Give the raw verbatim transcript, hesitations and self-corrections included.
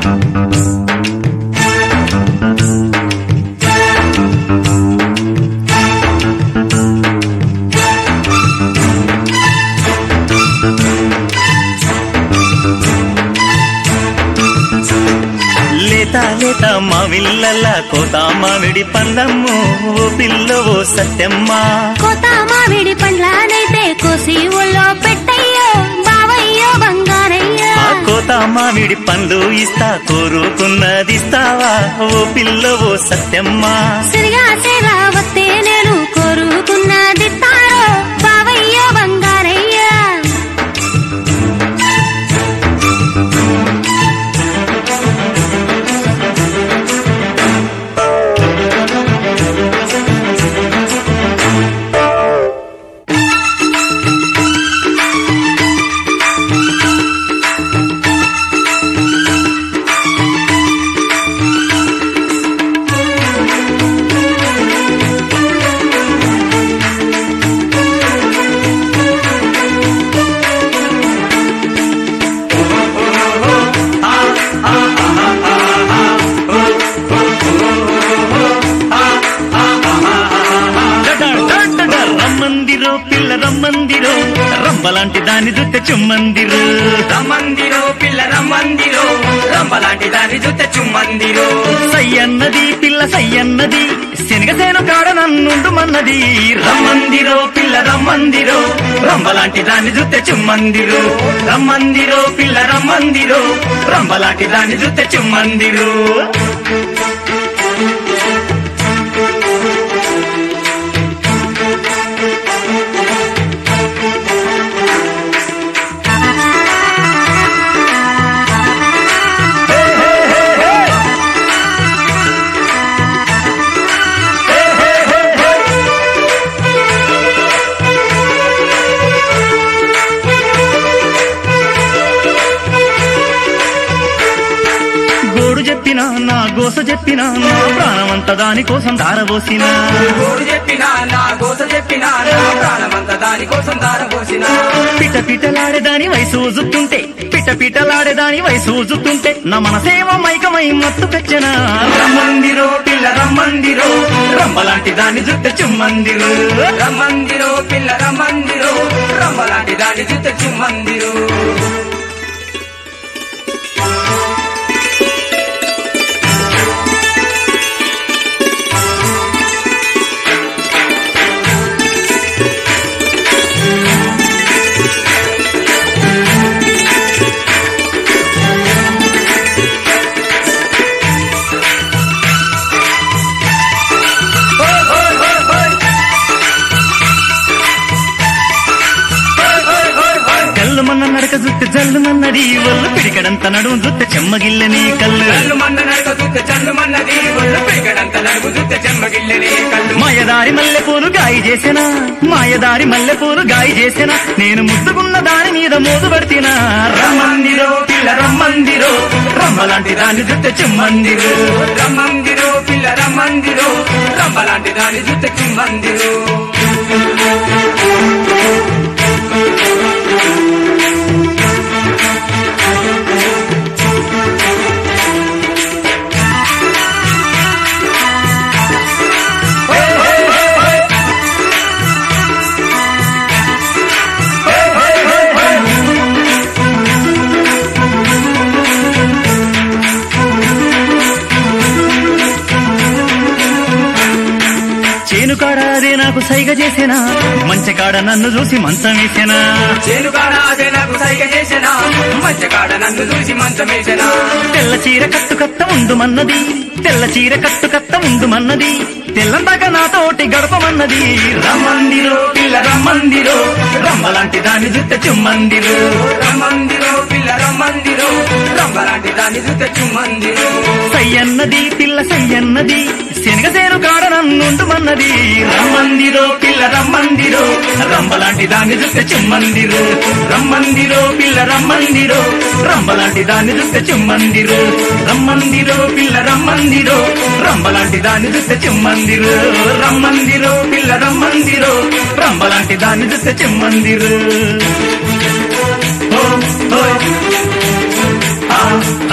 లేత మావిళ్ళ కోత మామిడి పండ్లమ్ము ఓ పిల్లవో సత్యమ్మ కోత మామిడి పండ్లనైతే కోసి ఒళ్ళో పెట్టయ్యో బావయ్యో బంగారయ్యో ఆ కోత మామిడి పండ్లు ఇస్తా కోరుకున్నదిస్తావా ఓ పిల్లవో సత్యమ్మ సిరిగా సేరా వస్తే నేను కోరుకున్నదిస్తారో బావయ్యో బంగారయ్యో రమ్మందిరో రంబలాంటి దాని జుట్ట చుమ్మందిరో రమ్మందిరో పిల్ల రమ్మందిరో రంబలాంటి దాని జుట్ట చుమ్మందిరో సయ్యన్నది పిల్ల సయ్యన్నది శనగసేను కాడ నన్నుండు మన్నది రమ్మందిరో పిల్ల రమ్మందిరో రంబలాంటి దాని జుట్ట చుమ్మందిరో రమ్మందిరో పిల్ల రమ్మందిరో రంబలాంటి దాని జుట్ట చుమ్మందిరో చెప్పినా నా గోస చెప్పినా నా ప్రాణమంత దాని కోసం దారబోసినా గోడు చెప్పినా నా గోస చెప్పినా నా ప్రాణమంత దాని కోసం దారబోసినా పిట పిటలాడేదాని వయసు ఊజుతుంటే పిట పిటలాడేదాని వయసు ఊజుతుంటే నా మనసేమో మైకమై మత్తు పెచ్చనా రమ్మందిరో పిల్ల రమ్మందిరో రంబలాంటి దాని జుట్ట చుమ్మందిరో రమ్మందిరో పిల్ల రమ్మందిరో రంబలాంటి దాని జుట్ట చుమ్మందిరో జల్లుమన్న నడక జుట్టు జల్లుమన్నది ఒళ్ళు పిడికడంత నడుము జుట్టు చెమ్మగిల్లని కళ్ళు జల్లుమన్న నడక జుట్టు జల్లుమన్నది ఒళ్ళు పిడికడంత నడుము జుట్టు చెమ్మగిల్లని కళ్ళు మాయదారి మల్లె పూలు గాయి చేసినా మాయదారి మల్లె పూలు గాయి చేసినా నేను ముద్దుకున్న దాని మీద మోదు పడితేనా రమ్మందిరో పిల్ల రమ్మందిరో రంబలాంటి దాని జుట్టు చుమ్మందిరో రమ్మందిరో పిల్ల రమ్మందిరో రంబలాంటి దాని జుట్టు చుమ్మందిరో చేనుకాడ అదే నాకు సైగ చేసేనా మంచకాడ నన్ను చూసి మంచం వేసేనా చేనుకాడ అదే నాకు సైగ చేసేనా మంచకాడ నన్ను చూసి మంచం వేసేనా తెల్ల చీర కట్టు కట్ట ఉండుమన్నది తెల్ల చీర కట్టు కట్ట ఉండుమన్నది తెల్లందాక నాతోటి గడపమన్నది రమ్మందిరో పిల్ల రమ్మందిరో రంబలాంటి దాని జుట్ట చుమ్మందిరో రమ్మందిరో పిల్ల రమ్మందిరో రంబలాంటి దాని జుట్ట చుమ్మందిరో సయ్యన్నది పిల్ల సయ్యన్నది శనగసేను కాడ నన్నుండుమన్నది రమ్మందిరో పిల్ల రమ్మందిరో రంబలాంటి దాని జుట్ట చుమ్మందిరో రమ్మందిరో పిల్ల రమ్మందిరో రంబలాంటి దాని జుట్ట చుమ్మందిరో రమ్మందిరో పిల్ల రమ్మందిరో రంబలాంటి దాని జుట్ట చుమ్మందిరో రమ్మందిరో పిల్ల రమ్మందిరో రంబలాంటి దాని జుట్ట చుమ్మందిరో ఓ ఓ ఆ